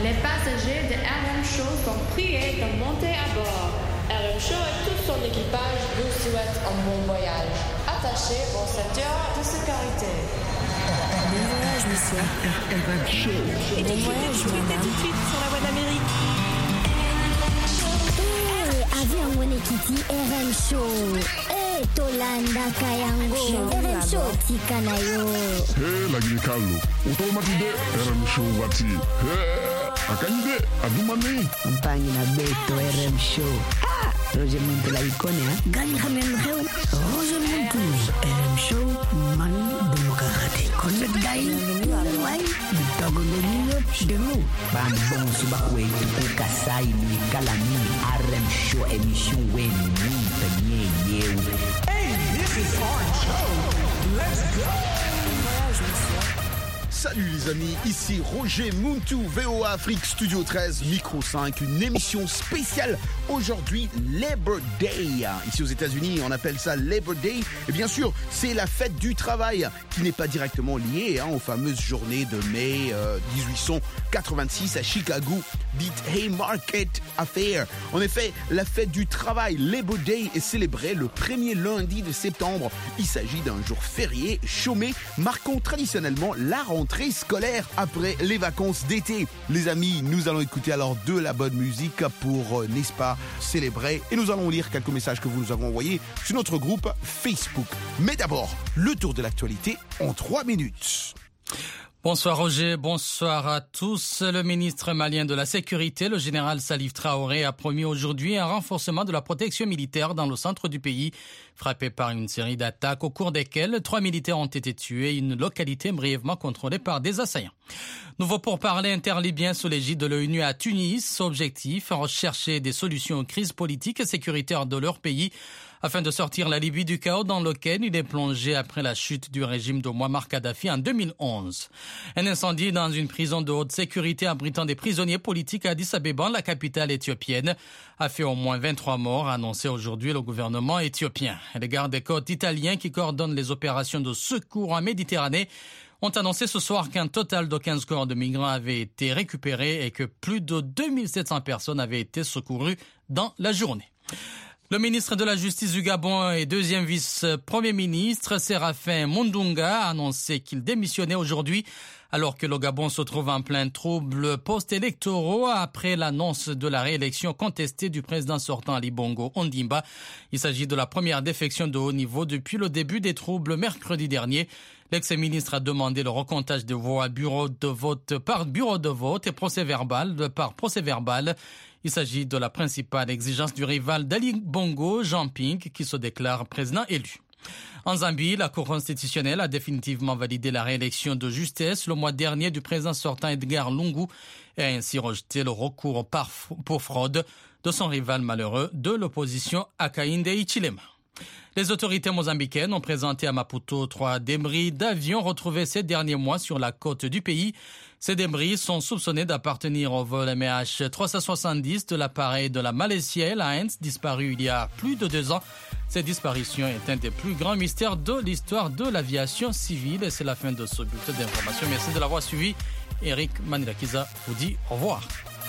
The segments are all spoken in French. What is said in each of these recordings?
Les passagers de RM Show sont priés de monter à bord. RM Show et tout son équipage vous souhaitent un bon voyage. Attachez vos ceintures de sécurité. Bon voyage, monsieur. RM Show. Et bon voyage, madame. Tout de suite sur la voie d'Amérique. Avion Wenekiti RM Show. Tolanda Kayango. RM Show Tikanayo. Hey, lagi Carlo. Automatide RM Show wati. Hey, akanyide adumani. Mpangi na beto RM Show. Roger Muntu la ikone ha. Gani hamen heu. Roger Muntu. RM Show man demokrate. Connect dai. Wai. Bitago de nous. Ban bon suba wetu kukasai ni kalami RM Show émission wen ni penye yeu. Hey, this is our show. Let's go. Voyage, monsieur. Salut les amis, ici Roger Muntu, VOA Afrique Studio 13, Micro 5, une émission spéciale aujourd'hui, Labor Day. Ici aux États-Unis, on appelle ça Labor Day. Et bien sûr, c'est la fête du travail qui n'est pas directement liée aux fameuses journées de mai 1886 à Chicago, dite Haymarket Affair. En effet, la fête du travail, Labor Day, est célébrée le premier lundi de septembre. Il s'agit d'un jour férié, chômé, marquant traditionnellement la rentrée scolaire après les vacances d'été. Les amis, nous allons écouter alors de la bonne musique pour, n'est-ce pas, célébrer. Et nous allons lire quelques messages que vous nous avez envoyés sur notre groupe Facebook. Mais d'abord, le tour de l'actualité en 3 minutes. Bonsoir Roger, bonsoir à tous. Le ministre malien de la Sécurité, le général Salif Traoré, a promis aujourd'hui un renforcement de la protection militaire dans le centre du pays, frappé par une série d'attaques au cours desquelles 3 militaires ont été tués, une localité brièvement contrôlée par des assaillants. Nouveau pourparlers interlibyens sous l'égide de l'ONU à Tunis, objectif, rechercher des solutions aux crises politiques et sécuritaires de leur pays, afin de sortir la Libye du chaos dans lequel il est plongé après la chute du régime de Muammar Kadhafi en 2011. Un incendie dans une prison de haute sécurité abritant des prisonniers politiques à Addis Abeba, la capitale éthiopienne, a fait au moins 23 morts, a annoncé aujourd'hui le gouvernement éthiopien. Les gardes-côtes italiens qui coordonnent les opérations de secours en Méditerranée ont annoncé ce soir qu'un total de 15 corps de migrants avaient été récupérés et que plus de 2700 personnes avaient été secourues dans la journée. Le ministre de la Justice du Gabon et deuxième vice-premier ministre, Séraphin Mundunga, a annoncé qu'il démissionnait aujourd'hui alors que le Gabon se trouve en plein trouble post-électoraux après l'annonce de la réélection contestée du président sortant Ali Bongo Ondimba. Il s'agit de la première défection de haut niveau depuis le début des troubles mercredi dernier. L'ex-ministre a demandé le recomptage de voix bureau de vote par bureau de vote et procès-verbal par procès-verbal. Il s'agit de la principale exigence du rival d'Ali Bongo, Jean Ping, qui se déclare président élu. En Zambie, la Cour constitutionnelle a définitivement validé la réélection de justesse le mois dernier du président sortant Edgar Lungu et a ainsi rejeté le recours pour fraude de son rival malheureux de l'opposition Hakainde Hichilema. Les autorités mozambicaines ont présenté à Maputo 3 débris d'avions retrouvés ces derniers mois sur la côte du pays. Ces débris sont soupçonnés d'appartenir au vol MH370 de l'appareil de la Malaysia Airlines, disparu il y a plus de 2 ans. Cette disparition est un des plus grands mystères de l'histoire de l'aviation civile. Et c'est la fin de ce bulletin d'information. Merci de l'avoir suivi. Eric Manilakiza vous dit au revoir.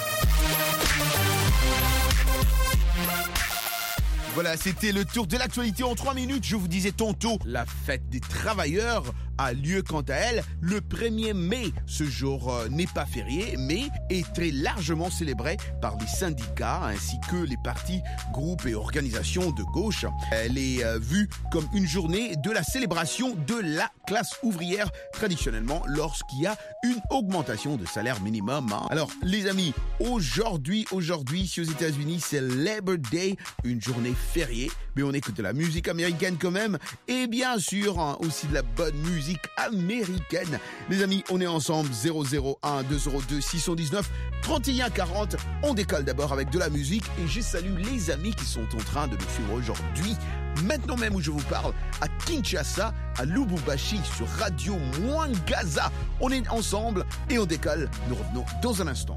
Voilà, c'était le tour de l'actualité en 3 minutes. Je vous disais tantôt, la fête des travailleurs a lieu quant à elle le 1er mai. Ce jour n'est pas férié, mais est très largement célébré par les syndicats ainsi que les partis, groupes et organisations de gauche. Elle est vue comme une journée de la célébration de la classe ouvrière, traditionnellement lorsqu'il y a une augmentation de salaire minimum. Alors, les amis, aujourd'hui, ici aux États-Unis, c'est Labor Day, une journée fériée, mais on écoute de la musique américaine quand même, et bien sûr, aussi de la bonne musique américaine. Les amis, on est ensemble, 001 202 619 31 40. On décolle d'abord avec de la musique, et je salue les amis qui sont en train de nous suivre aujourd'hui. Maintenant même où je vous parle, à Kinshasa, à Lubumbashi, sur Radio Mwangaza. On est ensemble et on décolle. Nous revenons dans un instant.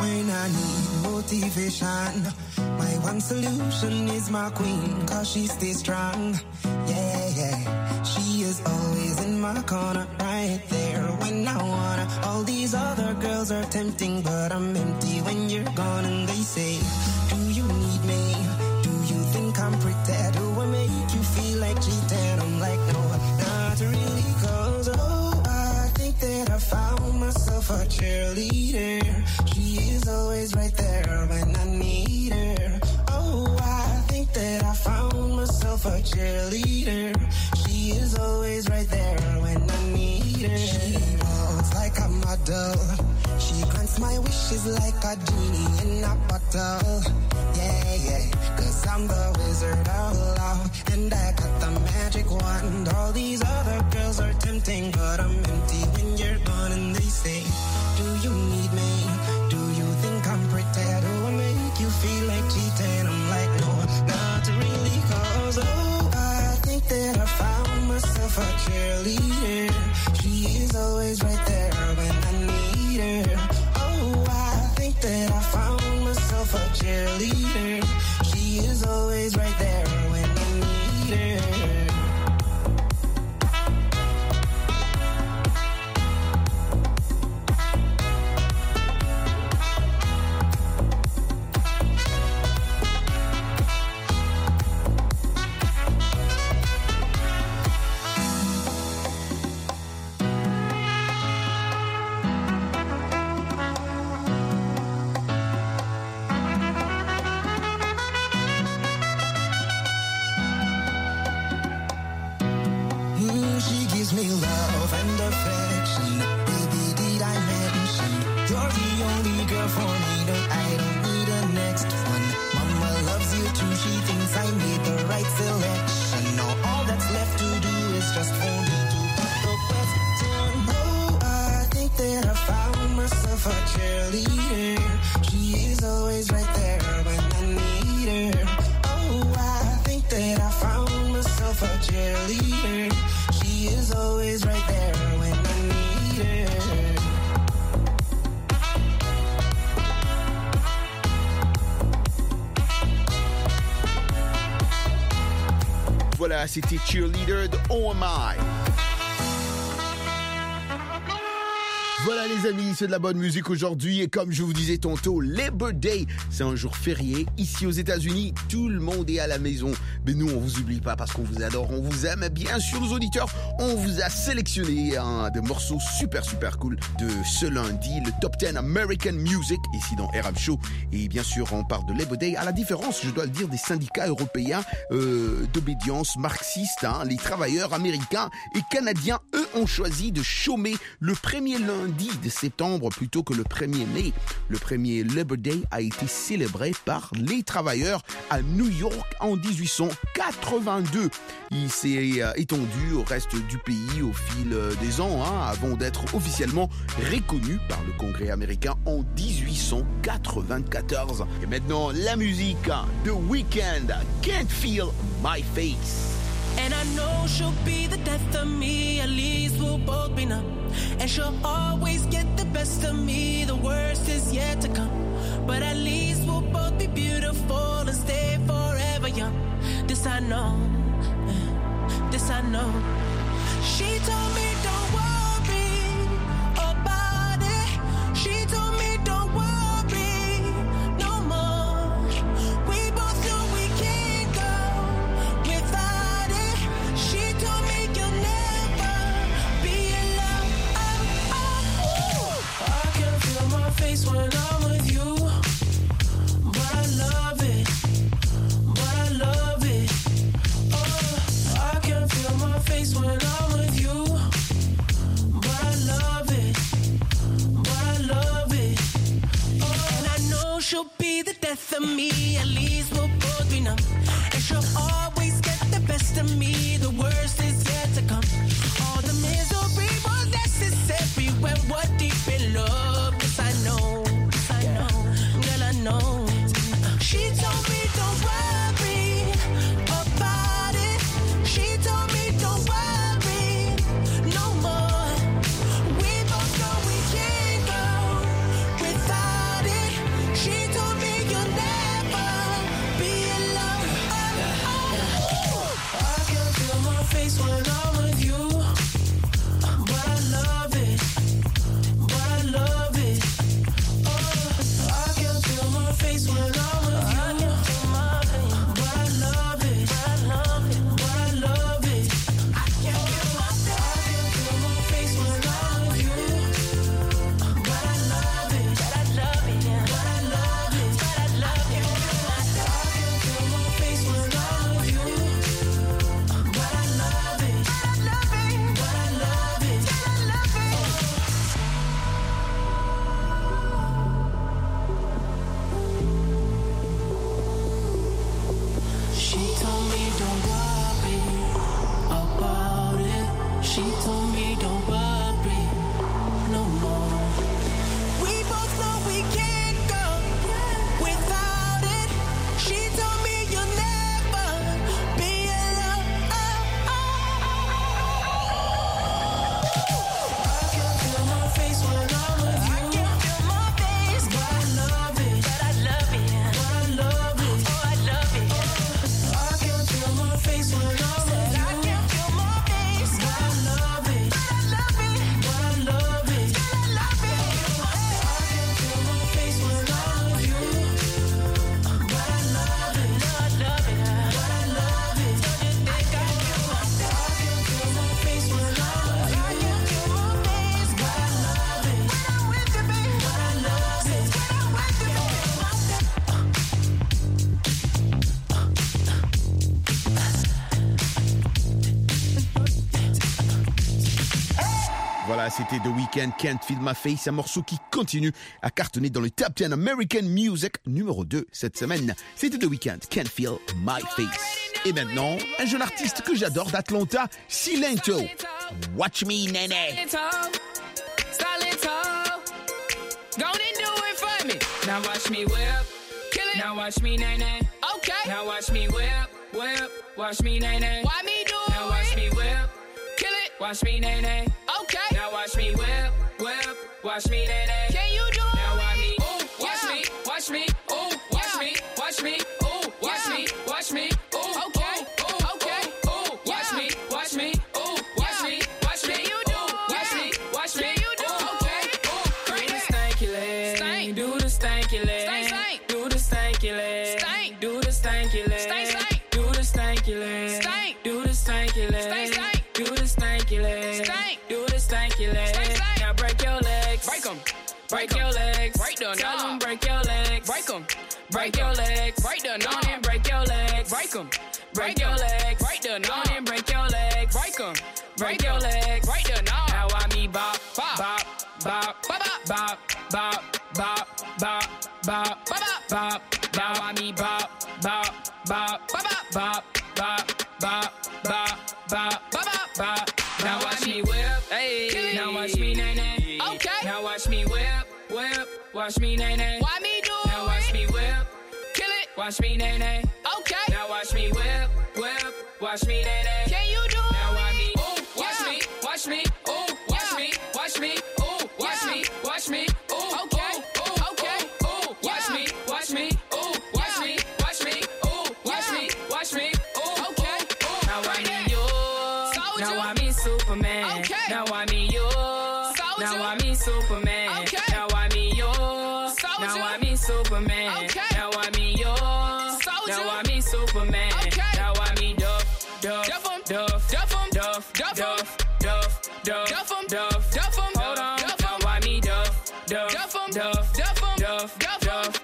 when I need motivation. My one solution is my queen, cause she stays strong. Yeah, yeah. She is always in my corner, right there when I wanna. All these other girls are tempting, but I'm empty when you're gone. And they say, do you need me? Do you think I'm pretty? Do I make you feel like cheating? I'm like, no, not really, cause I think that I found myself a cheerleader. She is always right there when I need her. Oh, I think that I found myself a cheerleader. She is always right there when I need her. She walks like a model. She grants my wishes like a genie in a bottle. Yeah, yeah, cause I'm the wizard of love, and I got the magic wand. All these other girls are tempting, but I'm empty when you're gone. And they say, do you need me? Do you think I'm pretty? Do I make you feel like cheating? I'm like, no, not really, cause I think that I found myself a cheerleader. She is always right there when I need her. Oh, I think that I found myself a cheerleader. She is always right there when I need her. She gives me love and affection. Baby, did I mention you're the only girl for me? No, I don't need a next one. Mama loves you too. She thinks I made the right selection. Now all that's left to do is just for me to put the question. Oh, I think that I found myself a cheerleader. She is always right there when I need her. Oh, I think that I found myself a cheerleader. She is always right there when I need her. Voilà, c'était Cheerleader de OMI. Voilà les amis, c'est de la bonne musique aujourd'hui et comme je vous disais tantôt, Labor Day, c'est un jour férié. Ici aux États-Unis, tout le monde est à la maison. Mais nous, on vous oublie pas parce qu'on vous adore, on vous aime. Bien sûr, nos auditeurs, on vous a sélectionné des morceaux super cool de ce lundi, le Top 10 American Music, ici dans RM Show. Et bien sûr, on parle de Labor Day. À la différence, je dois le dire, des syndicats européens d'obédience marxiste, les travailleurs américains et canadiens, eux, ont choisi de chômer le premier lundi de septembre plutôt que le 1er mai. Le premier Labor Day a été célébré par les travailleurs à New York en 1882. Il s'est étendu au reste du pays au fil des ans, avant d'être officiellement reconnu par le Congrès américain en 1894. Et maintenant, la musique, The Weeknd, Can't Feel My Face. And I know she'll be the death of me, at least we'll both be numb. And she'll always get the best of me, the worst is yet to come. But at least we'll both be beautiful and stay forever young. This I know, this I know. She told me don't worry about it. She told me don't worry no more. We both know we can't go without it. She told me you'll never be alone. I can feel my face when I'm with you, but I love it, but I love it. Oh, I can feel my face when I'm with you, but I love it, but I love it. Oh, and I know she'll be the death of me, at least we'll both be numb. And she'll always get the best of me, the worst is yet to come. All the misery was necessary when we're deep in love. Yes, I know, girl, I know. She told me don't worry about it. She told me don't worry no more. We both know we can't go without it. Voilà, c'était The Weeknd, Can't Feel My Face, un morceau qui continue à cartonner dans le Top 10 American Music numéro 2 cette semaine. C'était The Weeknd, Can't Feel My Face. Et maintenant, un jeune artiste que j'adore d'Atlanta, Silento. Watch me, Nene. Now watch me whip, kill it. Now watch me nay nay. Okay. Now watch me whip, whip. Watch me nay nay. Why me do it? Now watch me whip, kill it. Watch me nay nay. Okay. Now watch me whip, whip. Watch me nay nay. Can you do it? Now watch me, ooh, watch me, watch me, ooh, watch me, watch me, ooh, watch me, watch me, ooh, okay, ooh, okay, ooh, watch me, watch me, ooh, watch me, watch me, you do it? Watch me, watch me, you do it? Okay, ooh, do the stanky leg, do the stanky leg, do the stanky leg, do the stanky leg, do the stanky leg, do the stanky leg, do the stanky leg, do the stanky leg. Now break your legs, break them. Break your legs, break the tell them break your legs, break them. Break your legs, break the knob and break your legs, break them. Break your legs, break the knob and break your legs, break them. Break your legs, break the knob. Now I me bop, bop, bop, bop, bop, bop, bop, bop, bop, bop, bop. Now I me bop, bop, bop, bop, bop, bop, bop, bop, bop, bop, bop. Now watch me whip, hey. Now watch me nay nay. Okay. Now watch me whip, whip. Watch me nay nay. Why me do it? Now watch me whip, kill it. Watch me nay nay. Okay. Now watch me whip, whip. Watch me nay nay. Can you do it? Now watch me, ooh, watch me, watch me, ooh, watch me, watch me, ooh, watch me, watch me, ooh, okay, ooh, okay, ooh, watch me, watch me, ooh, watch me, watch me, ooh, watch me, watch me, ooh, okay, ooh. Now I need you. Now I me Superman. Okay. Now I me you. Now I me Superman. Okay. Now I me you. Now I me Superman. Okay. Now I me you. Now I me Superman. Okay. Now I me Duff, Duff, Duff, Duff, Duff, Duff, Duff, Duff, Duff, Duff, Duff. Hold on. Now I me Duff, Duff, Duff, Duff, Duff, Duff, Duff,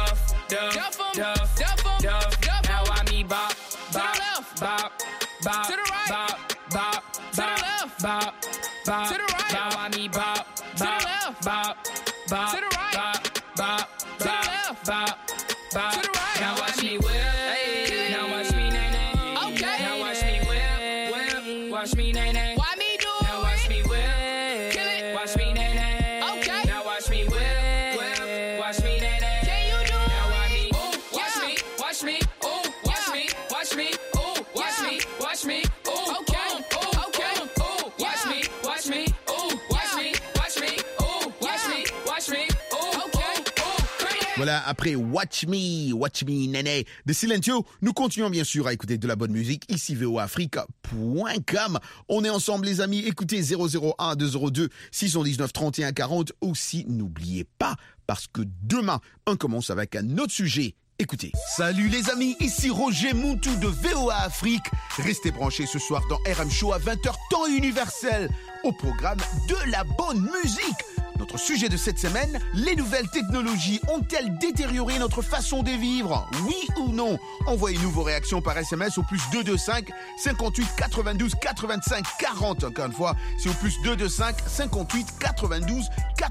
Duff, Duff, Duff. Now I me bop, bop, bop, bop, to the right, bop, bop, to the left, bop, bop, to the right. Now I me bop, bop, bop, bop, to the right, bop, bop, to the left, bop, bop, to the right. Now watch me whip, hey. Now watch me nay nay. Okay. Now watch me whip, whip. Watch me nay nay. Why me do it? Now watch me whip, kill it. Watch me nay nay. Okay. Now watch me whip, whip. Watch me nay nay. Can you do it? Now watch me, ooh, watch me, watch me, ooh, watch me, watch me, ooh, watch me, watch me, ooh, okay, ooh, okay, ooh, watch me, watch me, ooh, watch me, watch me, ooh, watch me, watch me, ooh, okay, ooh. Voilà, après Watch Me, Nene de Silentio, nous continuons bien sûr à écouter de la bonne musique, ici voafrique.com. On est ensemble les amis, écoutez 001 202 619 31 40. Aussi, n'oubliez pas, parce que demain, on commence avec un autre sujet. Écoutez. Salut les amis, ici Roger Muntu de VOA Afrique. Restez branchés ce soir dans RM Show à 20h, temps universel. Au programme de la bonne musique. Notre sujet de cette semaine, les nouvelles technologies ont-elles détérioré notre façon de vivre? Oui ou non? Envoyez-nous vos réactions par SMS au plus 225 58 92 85 40. Encore une fois, c'est au plus 225 58 92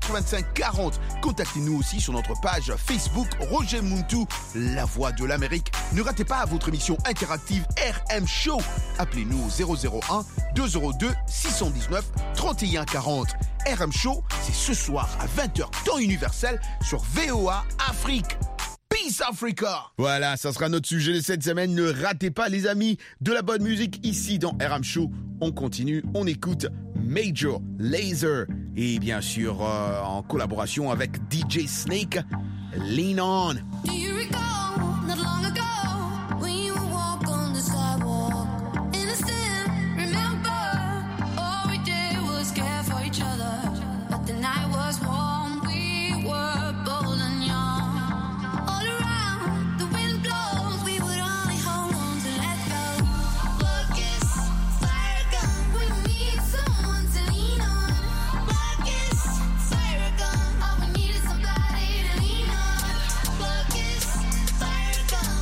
85 40. Contactez-nous aussi sur notre page Facebook Roger Muntu, la voix de l'Amérique. Ne ratez pas votre émission interactive RM Show. Appelez-nous au 001 202 619 31 40. RM Show, c'est ce soir à 20h temps universel sur VOA Afrique. Peace Africa. Voilà, ça sera notre sujet de cette semaine. Ne ratez pas les amis de la bonne musique ici dans RM Show. On continue, on écoute Major Lazer et bien sûr en collaboration avec DJ Snake, Lean On. Do you recall not long ago when you would walk on the sidewalk? Innocent, remember, all we did was care for each other. But the night was warm, we were bold and young. All around, the wind blows, we would only hold on to let go. Focus, fire gun, we need someone to lean on. Focus, fire gun, all we need is somebody to lean on. Focus, fire gun.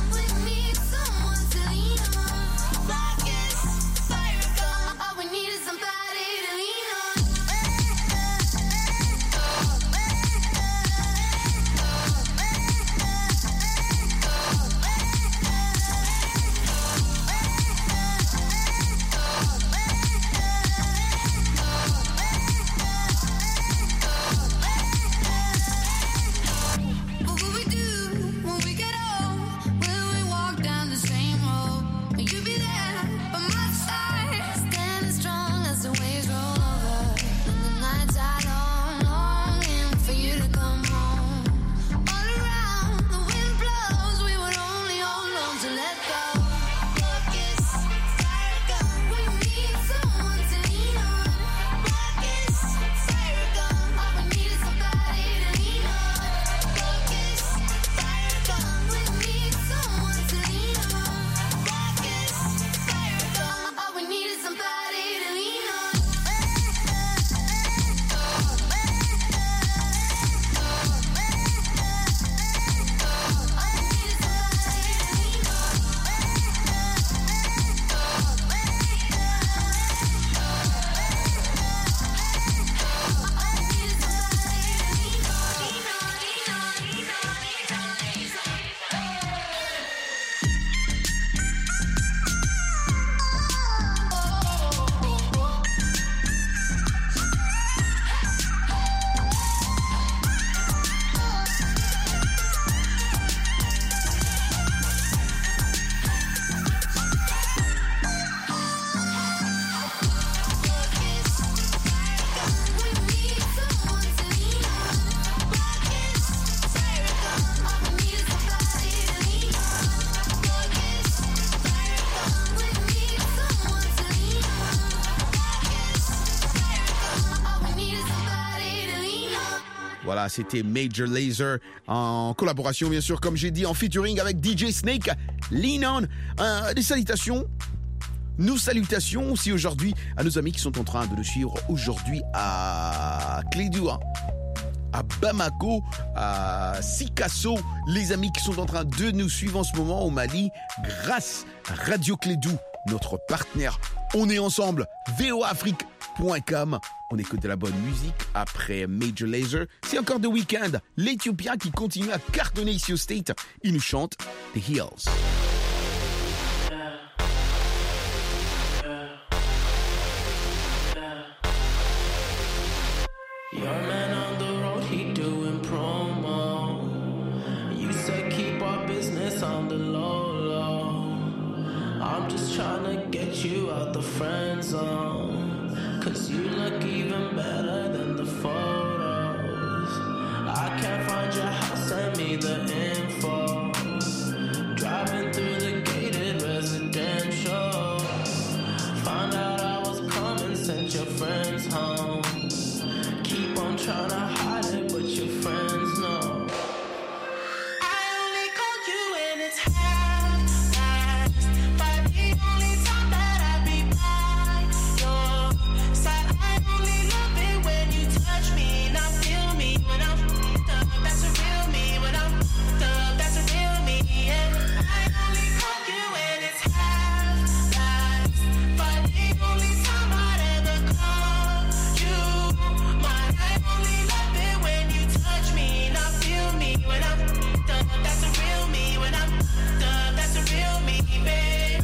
Voilà, c'était Major Lazer en collaboration, bien sûr, comme j'ai dit, en featuring avec DJ Snake, Lean On. Des salutations. Nos salutations aussi aujourd'hui à nos amis qui sont en train de nous suivre aujourd'hui à Clédou, à Bamako, à Sikasso, les amis qui sont en train de nous suivre en ce moment au Mali, grâce à Radio Clédou, notre partenaire. On est ensemble, voafrique.com. On écoute de la bonne musique après Major Lazer. C'est encore The Weeknd, l'Éthiopien qui continue à cartonner ici au State. Il nous chante The Hills. Your man on the road, he doing promo. You said keep our business on the low, low. I'm just trying to get you out the friend zone. Cause you look even better than the photos. I can't find your house, send me the info. Driving through the gated residential. Found out I was coming, sent your friends home. Keep on trying to hide it, but your friends know. I only called you when it's half-past, but the only time that I be by your side. I only love it when you touch me and I feel me when I'm up. That's a real me when I'm up. That's a real me. Yeah. I only called you when it's half-past, but the only time I'd ever call you. I only love it when you touch me and I feel me when I'm done. That's a real me when I'm done. That's a real me, babe.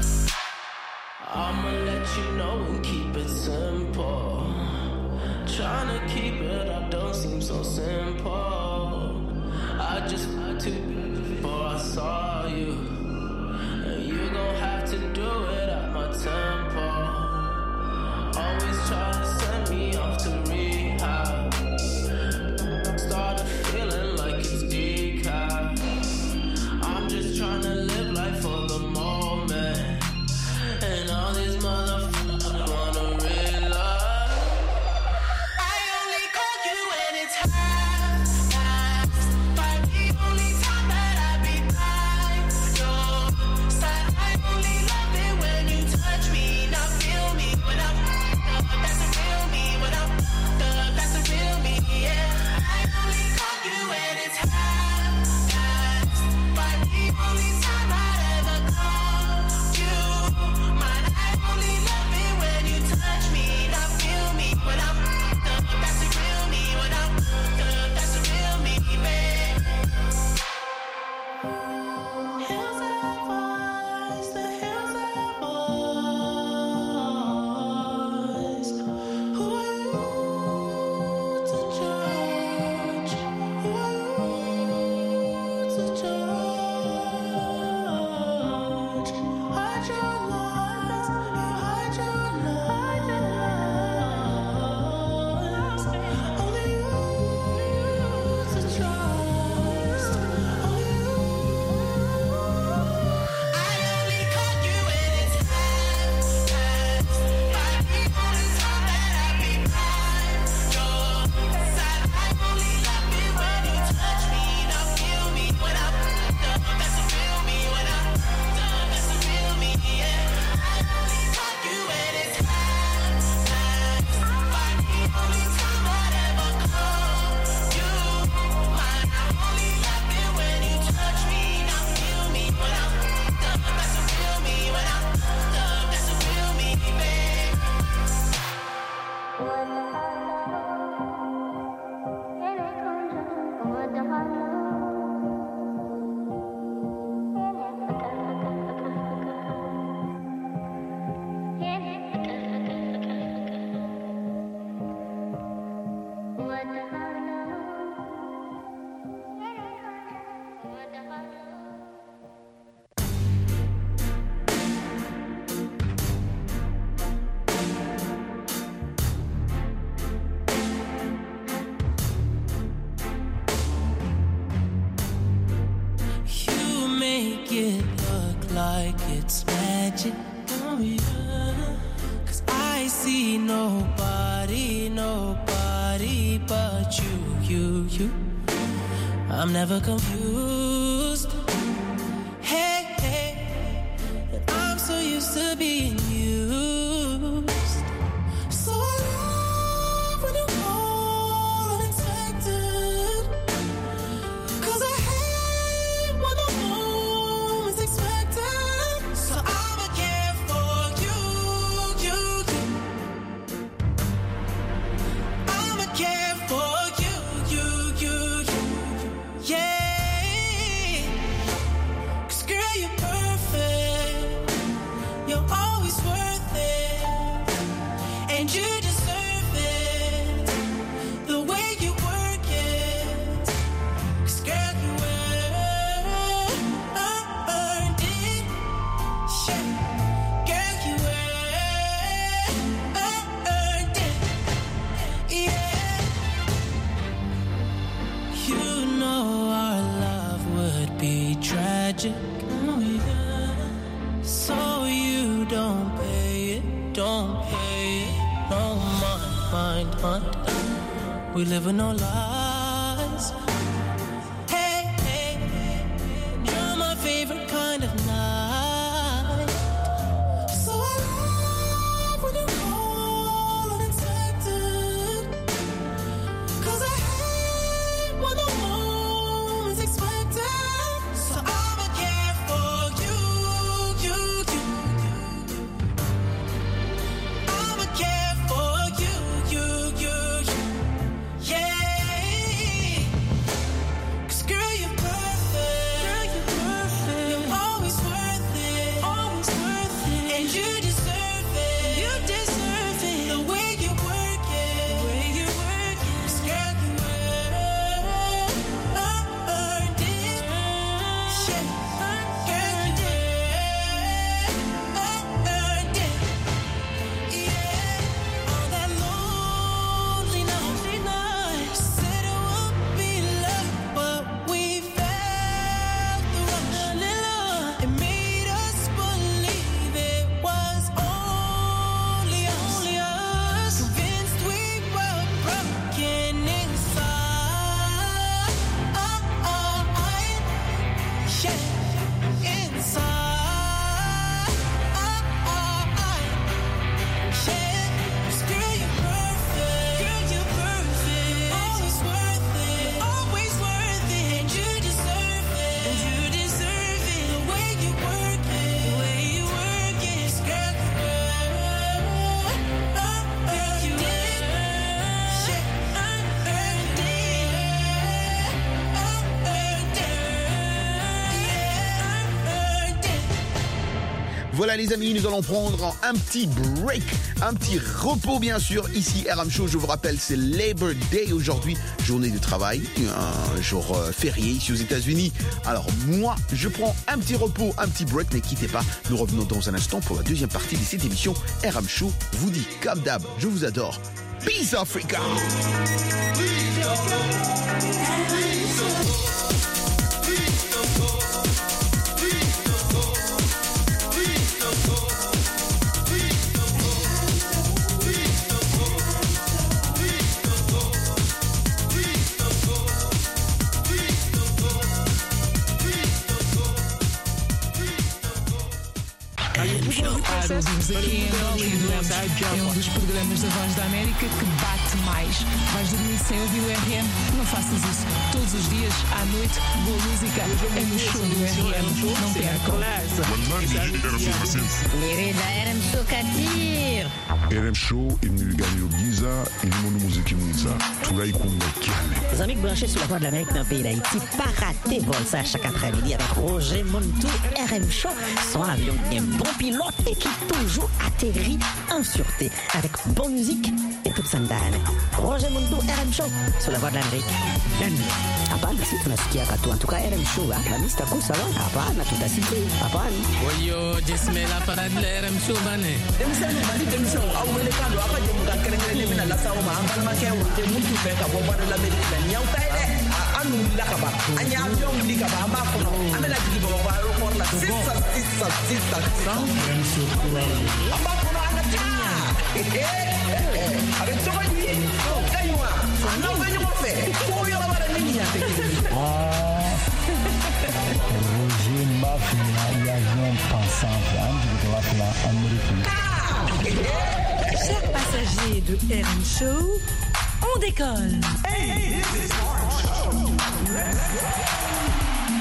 I'ma let you know and keep it simple. Trying to keep it up don't seem so simple. I just had to before I saw you, and you gon' have to do it at my tempo. Always try to send me off to rehab. Started feeling like it's decaf. I'm just trying to live life for the moment, and all these motherfuckers wanna realize. I only call you when it's half-past, but the only time that I be by your side. I only love it when you touch me and I feel me when I'm up. That's a real me when I'm up. That's a real me, yeah. I only call you when it's half-past, but the only time I'd ever call you mine. I only love it when you touch me and I feel me when I'm up. That's a real me when I'm up. That's a real me, babe. Hills have eyes, the hills have eyes. Who are you to judge? Who are you to judge? Hide your lies, you hide your lies. Only you to trust. Only you. I only call you when it's half-past, but the only time that I be by your side. I only love it when you touch me and I feel me when I'm up. That's a real me when I'm up. That's a real me, yeah. I only call you when it's half-past, but the only time I'd ever call you mine. I only love it when you touch me and I feel me when I'm up. That's a real me when I'm up. That's a real me, babe. You make it look like it's magic, oh yeah. 'Cause I see nobody nobody but you. I'm never confused. Hey, and I'm so used to being used. So I love when you call unexpected. 'Cause I hate when the moment's expected. So I'ma care for you. I'ma care for you. Yeah. 'Cause girl, you're perfect. You're always worth it. And you deserve it. The way you work it. 'Cause girl, you earned it. Yeah. Girl, you earned it. Yeah. You know our love would be tragic. Oh, yeah. So you don't pay it. No mind. We live with no lies. Hey, you're my favorite kind of night. So I love when you call unexpected. 'Cause I hate when the moment's expected. So I'ma care for you. I'ma care for you. Yeah. 'Cause girl, you're perfect. You're always worth it. And you deserve it. The way you work it. 'Cause girl, you earned it. Yeah. Girl, you earned it. Yeah. All that lonely night. Said it would be love, but we felt the rush. It made us believe it was only us. Convinced we were broken inside. Yeah. Inside. Yeah. 'Cause girl, you're perfect. Always worth it. And you deserve it. The way you work it. 'Cause girl, you earned Voilà les amis, nous allons prendre un petit break, un petit repos bien sûr. Ici RM Show, je vous rappelle, c'est Labor Day aujourd'hui, journée de travail, un jour férié ici aux États-Unis. Alors moi, je prends un petit repos, un petit break, ne quittez pas. Nous revenons dans un instant pour la deuxième partie de cette émission. RM Show vous dit comme d'hab, je vous adore. Peace Africa. Ouvimos aqui em Angola e durante é um dos programas da Voz da América que bate mais. Vais dormir sem ouvir o RM? Não faças isso. Todos os dias, à noite, boa música é no show do RM. Não percam. Querida RM Show Katir. RM Show imnigani giza ilimono muziki mwiza tunaikunga kiane. Les amis branchés sur la Voix de l'Amérique dans le pays d'Haïti, pas rater vol ça chaque après-midi avec Roger Montou, RM Show, son avion un bon pilote et qui toujours atterrit en sûreté avec bonne musique et toute sandane. Roger Montou, RM Show sur la Voix de l'Amérique. Hapana, si tunasikia katu. En tout cas, RM Show, la mista kusa wa. Hapana, tutasikia. Hapana. Oyo, jesmela parade la RM Show bane. Demisano bani demisano. Awele kando akaje mukakerengere mina la sawo ma ambal ma kewo te mutu fe ka bo bana la medina nyaw tayde anu la ka ba anya avion li ka ba amba ko amela jigi bo ba ro ko la sissa amba ko ana ta avec toi fait. Roger Mafia, l'avion pensant américain. Chers passagers de RM Show, on décolle. Hey, this is RM Show. Let's go.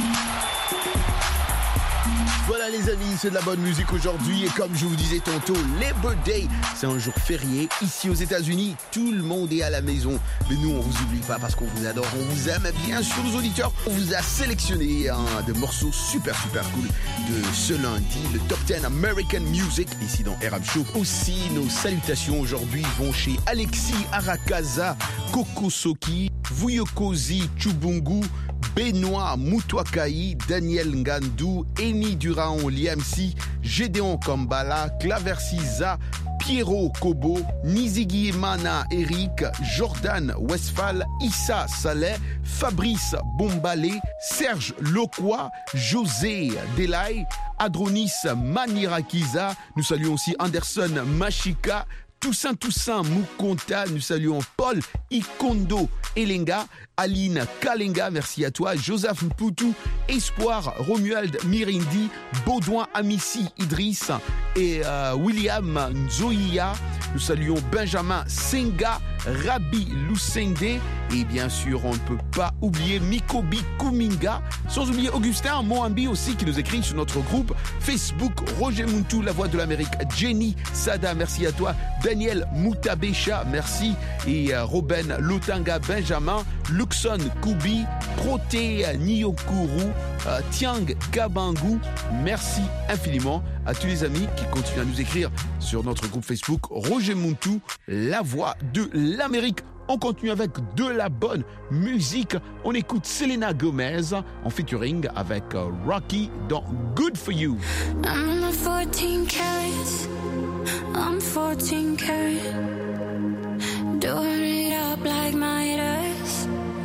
Voilà les amis, c'est de la bonne musique aujourd'hui et comme je vous disais tantôt, Labor Day, c'est un jour férié. Ici aux États-Unis, tout le monde est à la maison. Mais nous, on vous oublie pas parce qu'on vous adore, on vous aime. Bien sûr, nos auditeurs, on vous a sélectionné de morceaux super cool de ce lundi, le Top 10 American Music, ici dans RM Show. Aussi, nos salutations aujourd'hui vont chez Alexis Arakaza, Kokosoki, Vuyokozi Chubungu, Benoît Moutouakaï, Daniel Ngandou, Eni Durand Liamsi, Gédéon Kambala, Claversiza, Pierrot Kobo, Nizigi Mana Eric, Jordan Westphal, Issa Saleh, Fabrice Bombalé, Serge Lokwa, José Delay, Adronis Manirakiza. Nous saluons aussi Anderson Machika, Toussaint Moukonta, nous saluons Paul Ikondo Elenga, Aline Kalenga, merci à toi, Joseph Mpoutou, Espoir Romuald Mirindi, Baudouin Amissi Idriss et William Nzoïa. Nous saluons Benjamin Senga, Rabi Lusende et bien sûr on ne peut pas oublier Mikobi Kuminga, sans oublier Augustin Moambi aussi qui nous écrit sur notre groupe Facebook, Roger Muntu, La Voix de l'Amérique, Jenny Sada, merci à toi, Daniel Moutabesha, merci, et Robin Lotanga Benjamin, Luxon Koubi, Proté Nyokuru, Tiang Kabangu, merci infiniment à tous les amis qui continuent à nous écrire sur notre groupe Facebook Roger Muntu, La Voix de l'Amérique. On continue avec de la bonne musique. On écoute Selena Gomez en featuring avec Rocky dans Good For You. I'm not 14 carats, I'm 14 carats. Doing it up like my earth.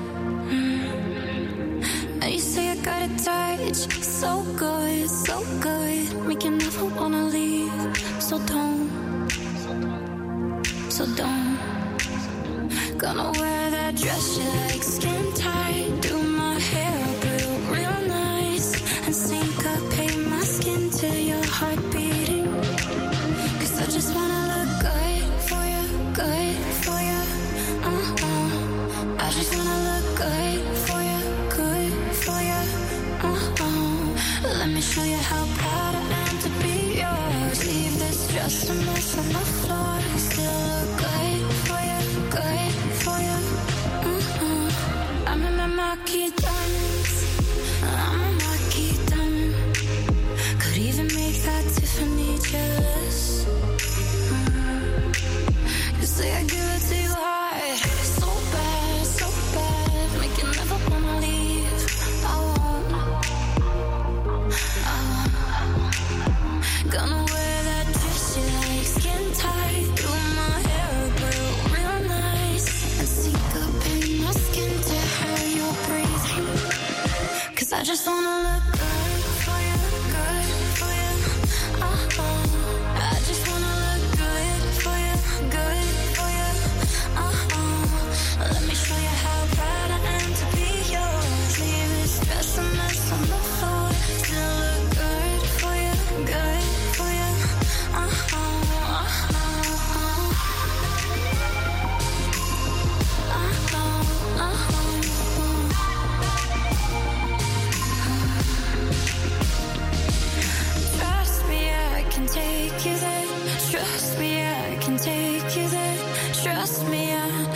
And you say I got a touch, so good, make you never wanna leave. So don't. Gonna wear that dress you like, skin tight. Do my hair up real nice. And syncopate my skin to your heart beating. Cause I just wanna look good for you. I just wanna look good for you. Let me show you how proud I am to be yours. Leave this dress a mess on the floor. Still look good for you. I'm in my marquee diamonds. I'm a marquee diamond. Could even make that Tiffany jealous. You say I give it to you hard, so bad, make you never wanna leave. I won't. Gonna wear that dress you like, skin tight. Do my hair up real nice. And syncopate my skin to how you're breathing. Cause I just wanna look good for you. I just wanna look good for you. Let me show you how proud I am to be yours. Leave this dress a mess on the floor. Still look good for you. Trust me, I can take you there. Trust me, I can take you there. Trust me,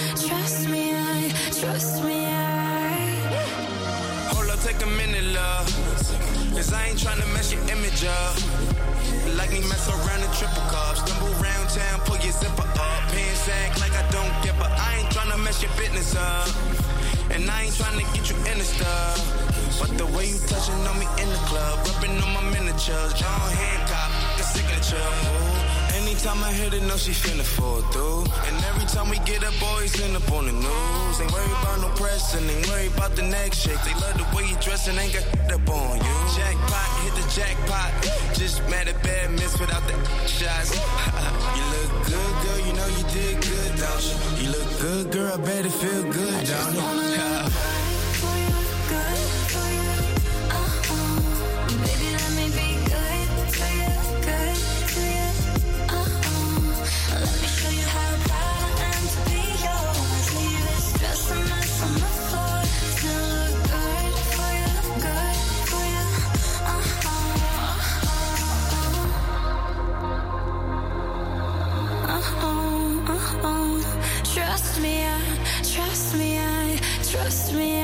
Hold up, take a minute, love. Cause I ain't tryna mess your image up. Like me mess around in triple cups. Stumble around town, pull your zipper up. Pants act like I don't care, but I ain't tryna mess your business up. And I ain't tryna get you in the stuff. But the way you touching on me in the club, rubbing on my miniatures, John Hancock, the signature. Ooh. Anytime I hit it, know she finna fall through. And every time we get up, boys end up on the news. Ain't worried about no press and ain't worried about the next shake. They love the way you dress and ain't got up on you. Jackpot, hit the jackpot. Just mad at bad miss without the shots. You look good, girl, you know you did good without you. You look good, girl, I bet it feel good, don't it? Baby, let me be good to you, good to you. Let me show you how proud I am to be yours. Leave this dress a mess on the floor. Still look good for you, good for you. Trust me,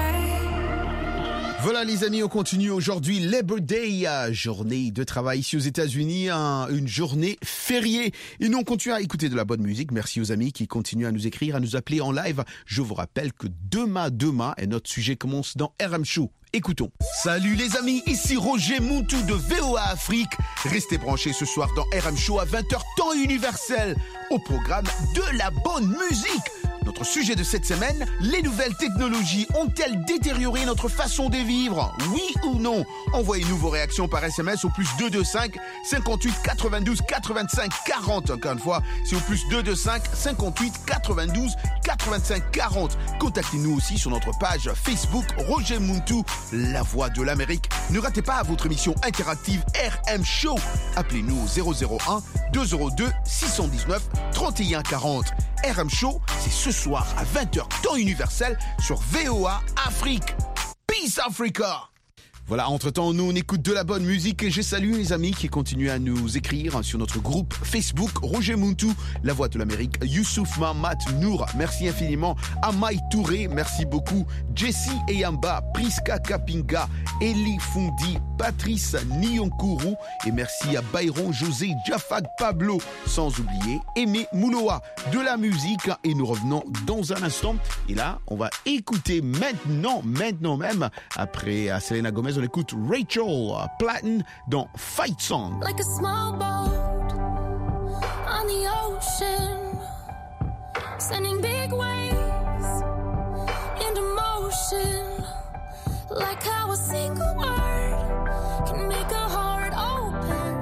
Voilà les amis, on continue aujourd'hui Labor Day, journée de travail ici aux États-Unis, une journée fériée. Et nous on continue à écouter de la bonne musique. Merci aux amis qui continuent à nous écrire, à nous appeler en live. Je vous rappelle que demain, et notre sujet commence dans RM Show. Écoutons. Salut les amis, ici Roger Muntu de VOA Afrique. Restez branchés ce soir dans RM Show à 20h temps universel. Au programme de la bonne musique. Notre sujet de cette semaine, les nouvelles technologies ont-elles détérioré notre façon de vivre? Oui ou non? Envoyez-nous vos réactions par SMS au plus 225 58 92 85 40. Encore une fois, c'est au plus 225 58 92 85 40. Contactez-nous aussi sur notre page Facebook Roger Muntu, la voix de l'Amérique. Ne ratez pas votre émission interactive RM Show. Appelez-nous au 001 202 619 31 40. RM Show, c'est ce soir à 20h temps universel sur VOA Afrique. Peace Africa! Voilà, entre-temps, nous, on écoute de la bonne musique et je salue les amis qui continuent à nous écrire sur notre groupe Facebook Roger Muntu, la voix de l'Amérique, Youssouf Mahamat Nour, merci infiniment, Amaï Touré, merci beaucoup, Jessie Eyamba, Priska Kapinga, Eli Fundi, Patrice Nyonkuru et merci à Byron José Jafag Pablo, sans oublier Aimé Mouloa, de la musique et nous revenons dans un instant et là, on va écouter maintenant même, après à Selena Gomez, on écoute Rachel Platten dans Fight Song. Like a small boat on the ocean, sending big waves into motion. Like how a single word can make a heart open.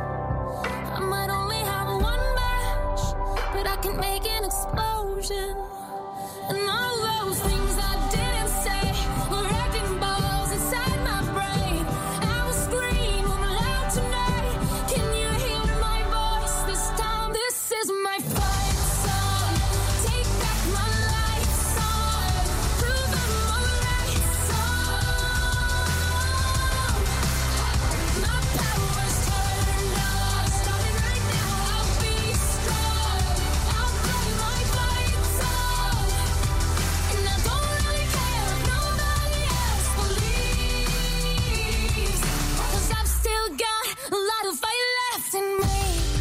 I might only have one match, but I can make an explosion. And all those things I didn't say were wrecking balls inside my brain. I will scream loud tonight. Can you hear my voice this time? This is my fight song. Take back my life song. Prove I'm alright song. My power's turned on. Starting right now, I'll be strong. I'll play my fight song. And I don't really care if nobody else believes, 'cause I've still got a lot of fight left in me.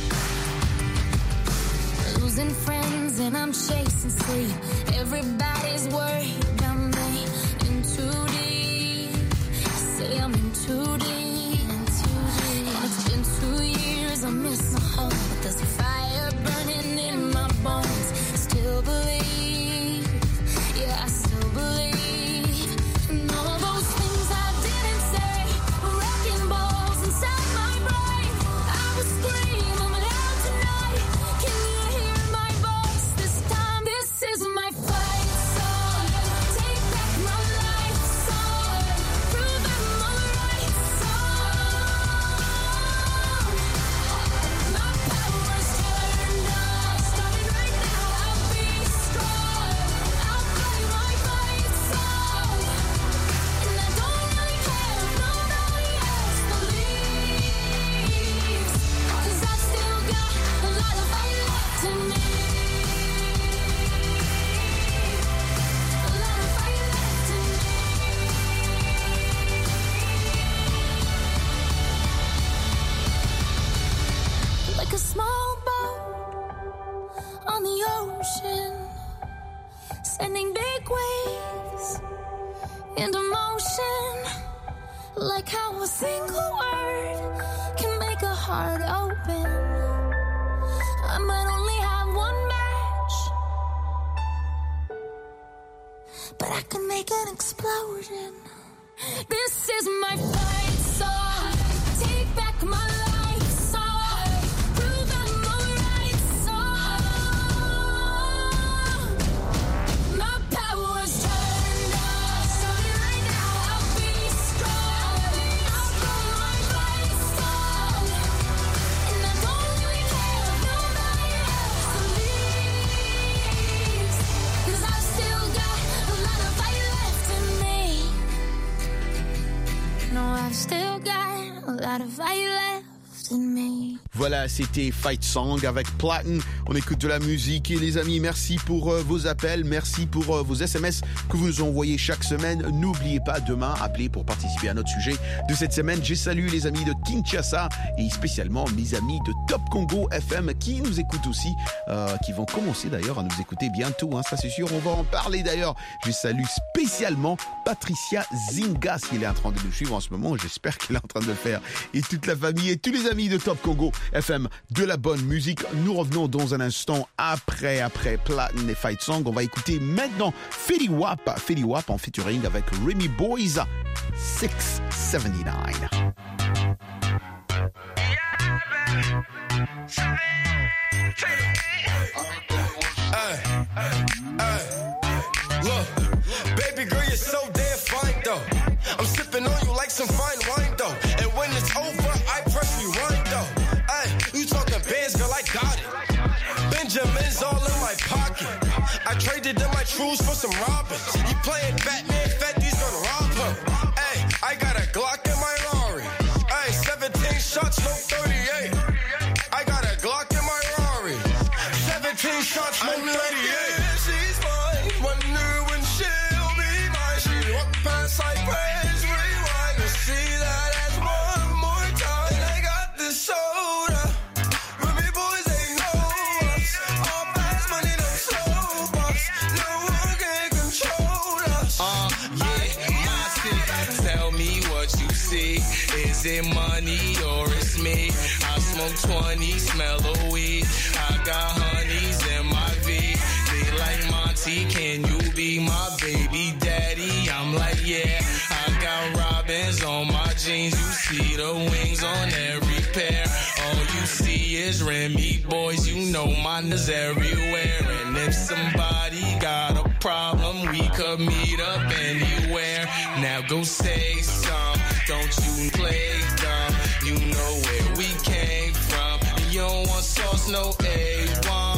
Losing friends and I'm chasing sleep. Everybody's worried about me. In too deep, say I'm in too deep. And it's been 2 years, I miss my home, but there's a fire burning in my bones. Still believe, yeah, I still believe. And all those things I didn't say were wrecking balls inside my brain. I will scream loud tonight. Can you hear my voice this time? This is my fight song. Take back my life song. Prove I'm alright song. My power's turned on. Starting right now, I'll be strong. I'll play my fight song. And I don't really care if nobody else believes, 'cause I've still got a lot of fight left in me. A lot of fight left in me. Like a small boat on the ocean, sending big waves into motion. Like how a single word can make a heart open. I might only have one match, but I can make an explosion. This is my fight song. Take back my life song. Prove I'm alright song. I've still got a lot of fire left in me. Voilà, c'était Fight Song avec Platin. On écoute de la musique et les amis, merci pour vos appels, merci pour vos SMS que vous nous envoyez chaque semaine. N'oubliez pas, demain, appeler pour participer à notre sujet de cette semaine. J'ai salué les amis de Kinshasa et spécialement mes amis de Top Congo FM qui nous écoutent aussi, qui vont commencer d'ailleurs à nous écouter bientôt, hein, ça c'est sûr, on va en parler d'ailleurs. Je salue spécialement Patricia Zingas qui est en train de nous suivre en ce moment, j'espère qu'elle est en train de le faire, et toute la famille et tous les amis de Top Congo FM, de la bonne musique. Nous revenons dans un instant après Platin et Fight Song. On va écouter maintenant Fetty Wap en featuring avec Remy Boys, 679. Look, baby girl, you're so damn fine though. I'm sipping on you like some fine wine though. And when it's over, I press rewind though. You talking bands, girl, I got it. Benjamin's all in my pocket. I traded in my trues for some Robins. You playing Batman, Fetty's gonna rob him. Ay, I got a Glock in my Rari. Ay, 17 shots, no 38. I got a Glock in my Rari. 17 shots, no 38. She's mine. Wonder when she'll be mine. She walk past Cypress, rewind to see that ass one more time. And I got this soda. Remy boys ain't know us. All fast money, no slow bucks. No one can control us. Yeah, my city. Tell me what you see. Is it money or it's me? I smoke 20, smell the weed. I got honeys in my V. They like Monty, can you be my baby daddy? I'm like, yeah. I got robins on my jeans. You see the wings on every pair. All you see is Remy boys. You know mine is everywhere. And if somebody got a problem, we could meet up anywhere. Now go say some. Don't you play dumb. You know where we came from. You don't want sauce, no A1.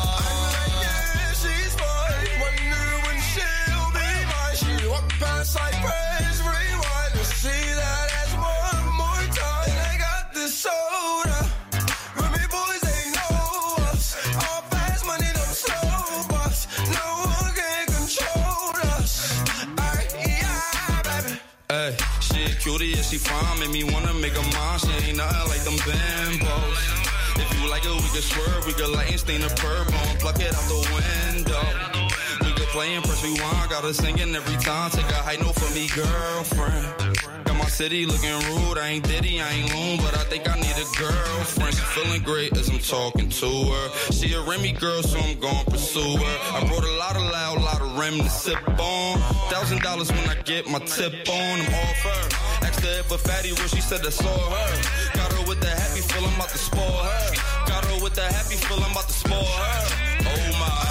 Past Cypress, rewind to see that ass one more time. And I got this soda. Remy boys ain't know us. All fast money, no slow bucks. No one can control us. Yeah, baby. Ay, she cutie, yeah, she fine. Made me wanna make her mine. She ain't nothing like them bimbos. If you like it, we can swerve. We can light and stain the purple and pluck it out the window. Playing press rewind, got her singing every time. Take a high note for me, girlfriend. Got my city looking rude. I ain't Diddy, I ain't Loon, but I think I need a girlfriend. She feeling great as I'm talking to her. She a Remy girl, so I'm gon' pursue her. I brought a lot of loud, lot of Rem to sip on. $1,000 when I get my tip on. I'm off her. Asked her if a fatty rich, she said that's all her. Got her with the happy feel, I'm about to spoil her. Got her with the happy feel, I'm about to spoil her. Oh my.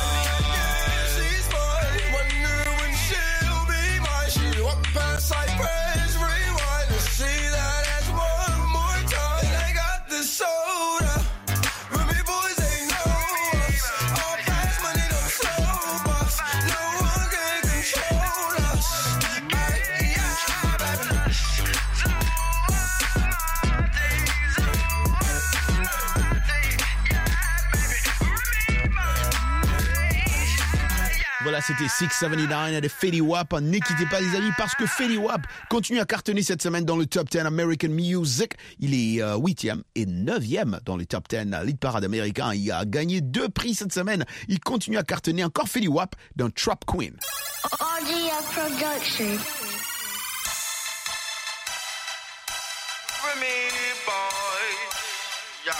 Walk past Cypress, rewind to see that ass one more time. And I got this soda. Remy boys ain't know us. All fast money, no slow bucks. No one can control us. Yeah, baby. Voilà, c'était 679 de Fetty Wap. Ne quittez pas les amis parce que Fetty Wap continue à cartonner cette semaine dans le Top 10 American Music. Il est 8e et 9e dans le Top 10 Lead Parade américain. Il a gagné 2 prix cette semaine. Il continue à cartonner encore Fetty Wap dans Trap Queen. RGF Production. Remy boy, yeah.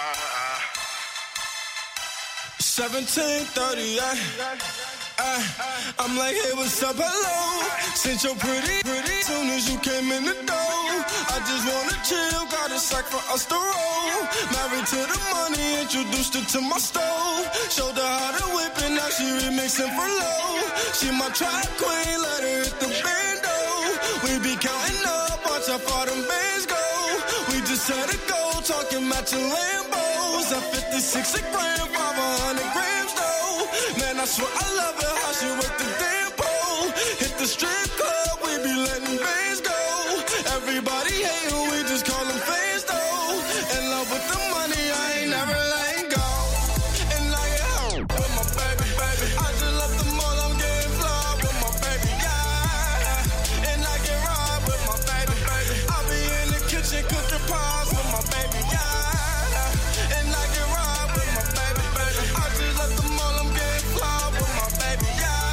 1738. I'm like, hey, what's up, hello? Since you're pretty, soon as you came in the door. I just wanna chill, got a sack for us to roll. Married to the money, introduced her to my stove. Showed her how to whip it, now she remixing for low. She my track queen, let her hit the bando. We be counting up, watch how far them bands go. We just had to go, talking matching Lambos. At 56 a gram, 500 grams though. Man, I swear I love her, how she work the damn pole. Hit the strip club, we be letting bands go. Every Everybody hate who we just call them fans though. In love with the money, I ain't never letting go. And I get home with my baby. I just left the mall, I'm getting fly with my baby, yeah. And I get ride with my baby. I be in the kitchen cooking pies with my baby, yeah. And I get ride with my baby. I just left the mall, I'm getting fly with my baby,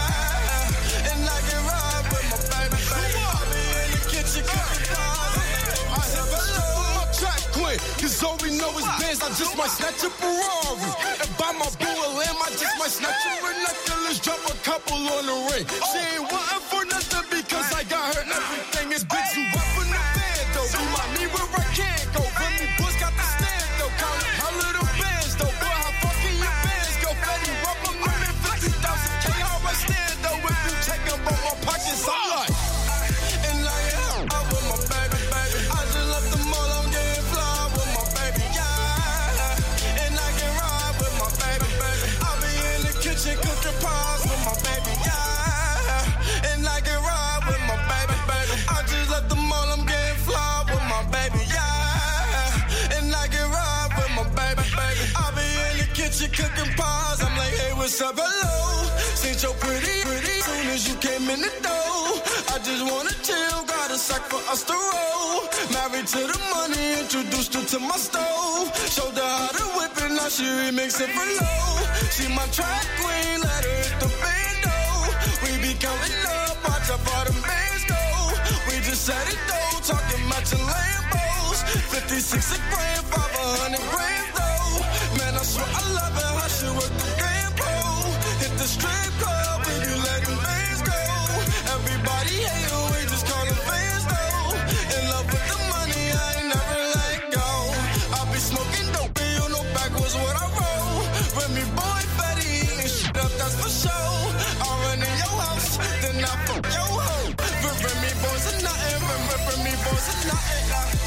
yeah. And I get ride with my baby. I be in the kitchen cooking pies. I said hello, my track queen, cause all we know is bands. I just might snatch a Ferrari and buy my boo a lamb. I just might snatch a necklace, drop a couple on the ring. She ain't wanting for nothing because I got her everything is big. You up in the band though, remind me where I can't go. Remy Boys got the stand though, counting her little bands though. Boy, how fucking your bands go? Fetty Wap, I'm living 50,000 K. How I stand though, if you take up on my pockets, I'm like. And I am out with my baby. I just left the mall, I'm getting fly with my baby, yeah. And I can ride with my baby. I be in the kitchen cooking pies with my baby, yeah. And I can ride with my baby. I just left the mall, I'm getting fly with my baby, yeah. And I can ride with my baby. I be in the kitchen cooking pies. I'm like, hey, what's up, hello? Since you're pretty. Soon as you came in the door, I just wanna chill. Got a sack for us to roll. Married to the money, introduced her to my stove. Showed her how to whip it, now she remix it for low. She my track queen, let her hit the bando. We be counting up, watch how far them bands go. We just said it though, talking matching Lambos. 56 a grand, 500 grand though. Man, I swear I love it, how she work the game pole. Hit the strip club, we be letting bands go. Everybody hate her, we just call them fans though. In love with the money, I ain't never let go. I be smoking dope, you know backwards what I roll. Remy Boy, Fetty, eating shit up, that's for sure. I run in your house, then I fuck your hoe. Remy Boys are nothing, Remy Boys are nothing.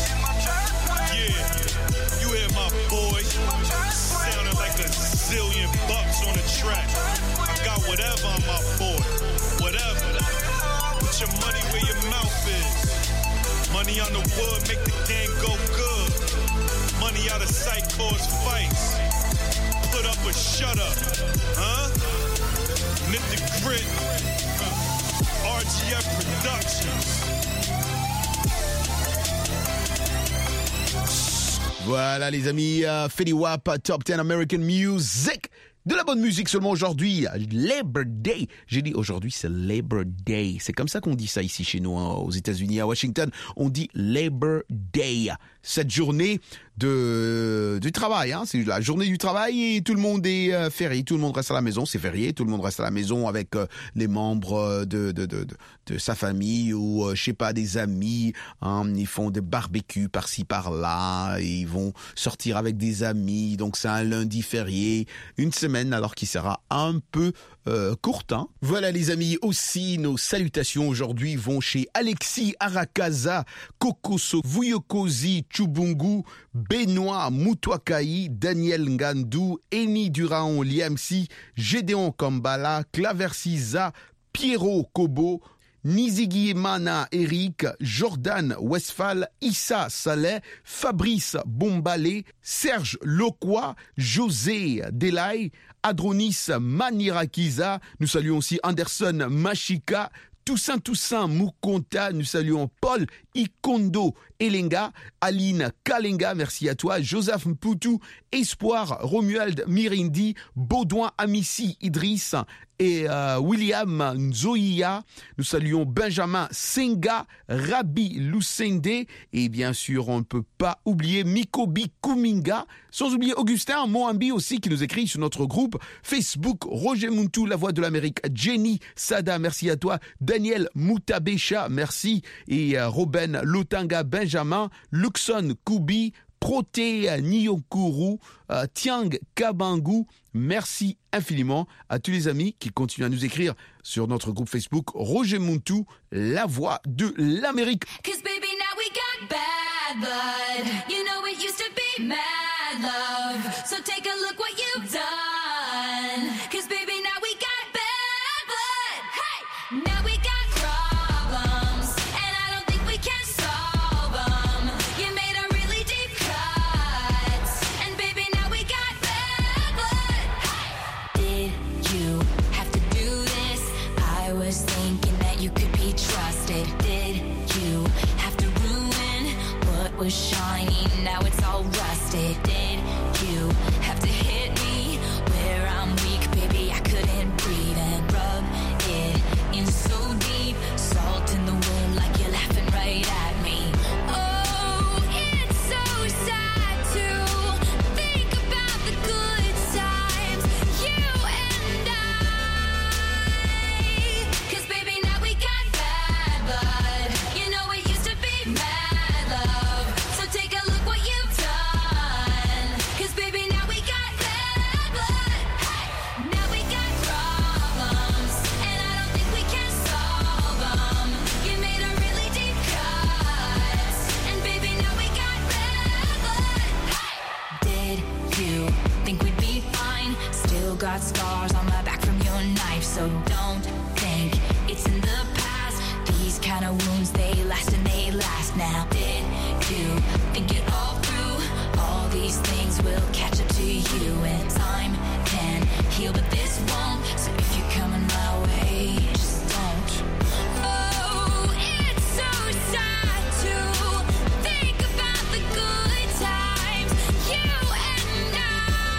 Yeah, you hear my boys sounding like a zillion bucks on the track. I got whatever on my board, whatever. Put your money where your mouth is. Money on the wood make the game go good. Money out of sight cause fights. Put up or shut up, huh? Knit the grit. RGF Productions. Voilà les amis, Fetty Wap, Top 10 American Music. De la bonne musique seulement aujourd'hui, Labor Day. J'ai dit aujourd'hui c'est Labor Day. C'est comme ça qu'on dit ça ici chez nous, hein, aux États-Unis, à Washington. On dit Labor Day. Cette journée du travail, hein, c'est la journée du travail et tout le monde est férié, tout le monde reste à la maison, c'est férié, tout le monde reste à la maison avec les membres de sa famille ou je sais pas des amis, hein, ils font des barbecues par-ci par-là, et ils vont sortir avec des amis, donc c'est un lundi férié, une semaine alors qui sera un peu courte, hein. Voilà les amis, aussi nos salutations aujourd'hui vont chez Alexis Arakaza, Kokoso Vuyokozi Chubungu, Benoît Moutouakaï, Daniel Ngandou, Eni Durand Liamsi, Gédéon Kambala, Claversiza, Pierrot Kobo, Nizigi Mana Eric, Jordan Westphal, Issa Saleh, Fabrice Bombalé, Serge Lokwa, José Delay, Adronis Manirakiza, nous saluons aussi Anderson Machika, Toussaint Moukonta, nous saluons Paul Ikondo Elenga, Aline Kalenga, merci à toi, Joseph Mpoutou, Espoir Romuald Mirindi, Baudouin Amissi Idriss et William Nzoïa, nous saluons Benjamin Senga, Rabi Lucende et bien sûr on ne peut pas oublier Mikobi Kuminga, sans oublier Augustin Moambi aussi qui nous écrit sur notre groupe Facebook, Roger Muntu, La Voix de l'Amérique, Jenny Sada, merci à toi, Daniel Moutabesha, merci, et Robin Lotanga Benjamin, Luxon Koubi, Proté Nyokuru, Tiang Kabangu, merci infiniment à tous les amis qui continuent à nous écrire sur notre groupe Facebook Roger Muntu, La Voix de l'Amérique. 'Cause baby now we got bad blood. You know it used to be mad love. So take a look what you've done. 'Cause baby now we got bad blood. Hey, now we got problems and I don't think we can solve was shiny, now it's all rusted. Did you have to hit me where I'm weak, baby? I couldn't breathe and rub it in so deep. Salt in the wound like you're laughing right at me. Oh, it's so sad to think about the good times, you and I. 'Cause baby, now we got bad blood. You know it used to be mad love. So take a look what you've done. 'Cause baby, now we got bad blood. Hey, now we got problems, and I don't think we can solve them. You made a really deep cut, and baby, now we got bad blood. Hey, did you think we'd be fine? Still got scars on my back from your knife, so don't think it's in the past. These kind of wounds, they last and they last now. Did you think it all through? All these things will catch up to you, and time can heal, but this won't. So if you're coming my way, just don't. Oh, it's so sad to think about the good times, you and I.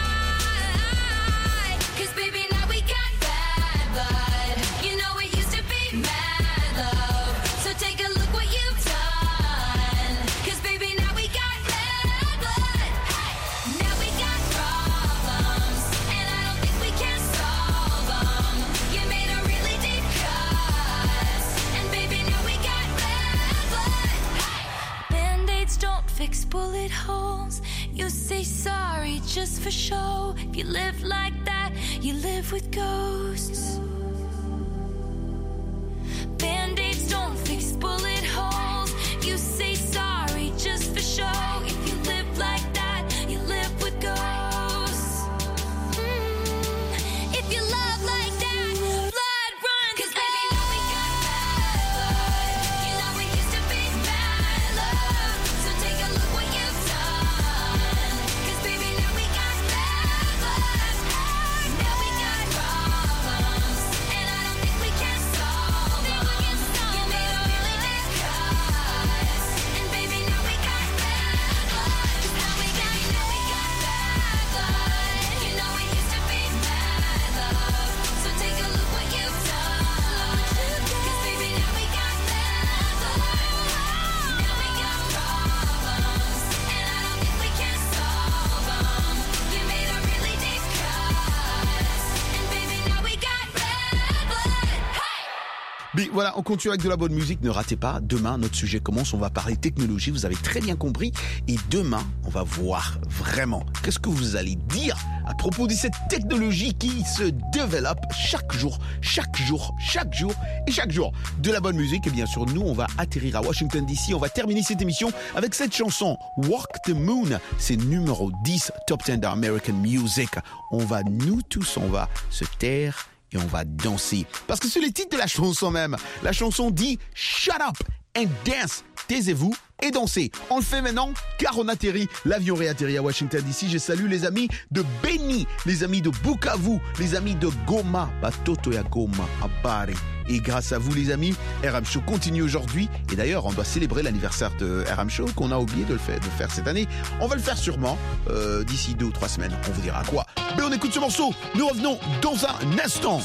'Cause baby, now we got bad blood. You know it used to be mad love. So take a look what you've done. 'Cause baby, now we got bad blood. Hey, now we got problems, and I don't think we can solve them. You made a really deep cut, and baby, now we got bad blood. Hey, Band-Aids don't fix bullet holes. You say sorry just for show. If you live like that, you live with ghosts. Band-Aids don't fix bullet holes. You say sorry just for show. If you live like that, you live with ghosts. If you love like that, blood runs. 'Cause baby, now we got bad blood. You know it used to be bad love. So take a look what you've done. 'Cause baby, now we got bad blood. Now we got problems, and I don't think we can solve them. You made a really deep cut, and baby, now we got bad blood. 'Cause now we got bad blood. You know it used to be bad love. So take a look what you've done. 'Cause baby, now we got bad blood. Now we got problems, and I don't think we can solve them. You made a really deep cut, and baby, now we got bad blood. Hey! Mais voilà, on continue avec de la bonne musique. Ne ratez pas, demain, notre sujet commence. On va parler technologie, vous avez très bien compris. Et demain, on va voir vraiment qu'est-ce que vous allez dire à propos de cette technologie qui se développe chaque jour. De la bonne musique. Et bien sûr, nous, on va atterrir à Washington DC. On va terminer cette émission avec cette chanson, Walk the Moon. C'est numéro 10, Top 10 d'American Music. On va se taire et on va danser. Parce que c'est le titre de la chanson même. La chanson dit « Shut up and dance ». Taisez-vous et dansez. On le fait maintenant car on atterrit. L'avion réatterrit à Washington DC. Je salue les amis de Beni, les amis de Bukavu, les amis de Goma, Batoto ya Goma, à Paris. Et grâce à vous les amis, RM Show continue aujourd'hui. Et d'ailleurs, on doit célébrer l'anniversaire de RM Show qu'on a oublié de faire cette année. On va le faire sûrement d'ici 2 ou 3 semaines. On vous dira quoi. Mais on écoute ce morceau. Nous revenons dans un instant.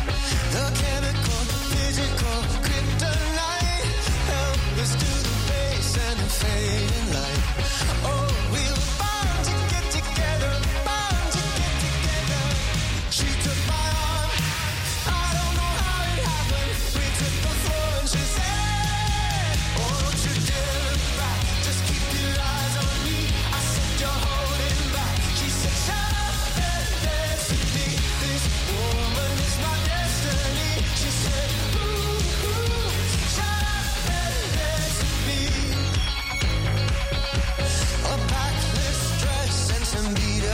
Physical kryptonite, help us to the base.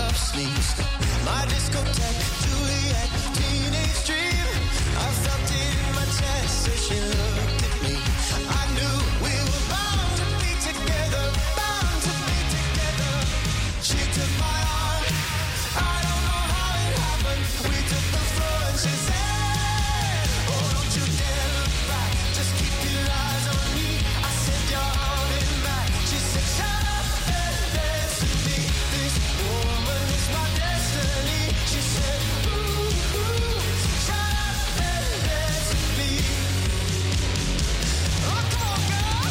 love sneeze. My discotheque, Juliet, teenage dream. I felt it in my chest as she looked at me. I knew we were bound to be together, bound to be together. She took my arm, I don't know how it happened. We took the floor and she said, oh, don't you dare look back, just keep your eyes on me. I said, you're holding back. She said, shut up and dance with me. This woman is my destiny. She said, ooh, ooh, shut up and dance with me. Oh, come on, girl.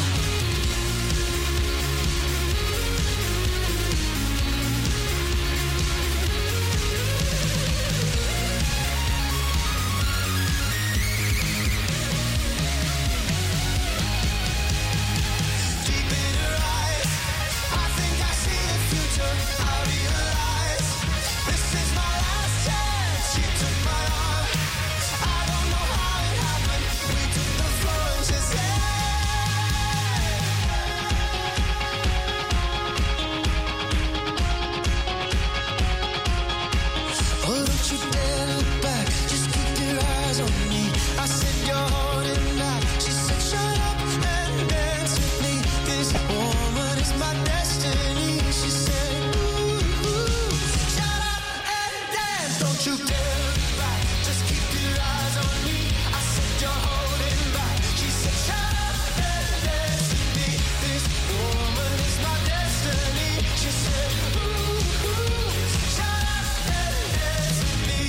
Deep in her eyes, I think I see the future. I realize this is my last chance. She took my arm, I don't know how it happened. We took the floor and she said, oh, don't you dare look back, just keep your eyes on me. I said, you're holding back. She said, shut up and dance with me. This woman is my destiny. She said, ooh, ooh, shut up and dance. Don't you dare look back, just keep your eyes on me. I said, you're holding back. She said, shut up and dance with me. This woman is my destiny. She said, ooh, ooh, shut up and dance with me.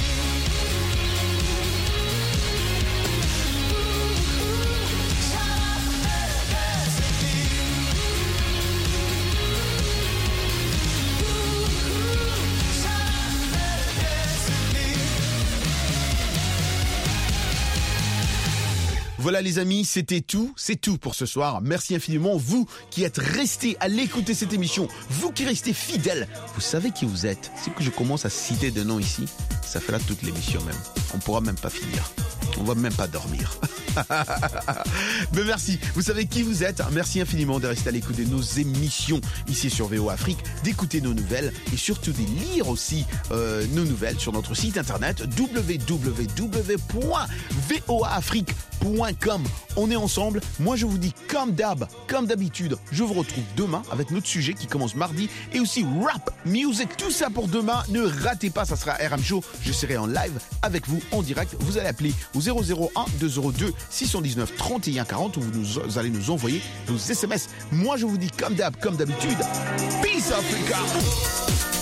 Voilà les amis, c'était tout, c'est tout pour ce soir. Merci infiniment, vous qui êtes restés à l'écouter cette émission, vous qui restez fidèles, vous savez qui vous êtes. Si que je commence à citer des noms ici, ça fera toute l'émission même. On pourra même pas finir, on va même pas dormir. Mais merci, vous savez qui vous êtes. Merci infiniment de rester à l'écoute de nos émissions ici sur VOA Afrique, d'écouter nos nouvelles et surtout de lire aussi nos nouvelles sur notre site internet www.voaafrique.com. On est ensemble. Moi je vous dis comme d'habitude, je vous retrouve demain avec notre sujet qui commence mardi et aussi rap music, tout ça pour demain. Ne ratez pas, ça sera RM Show. Je serai en live avec vous en direct. Vous allez appeler au 001 202 619 31 40 où vous allez nous envoyer vos SMS. Moi je vous dis comme d'habitude, Peace Africa.